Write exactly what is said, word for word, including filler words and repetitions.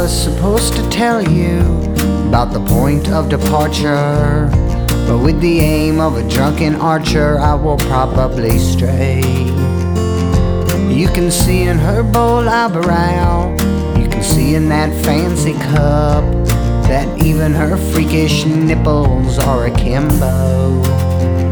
was supposed to tell you about the point of departure, but with the aim of a drunken archer, I will probably stray. You can see in her bold eyebrow, you can see in that fancy cup, that even her freakish nipples are akimbo.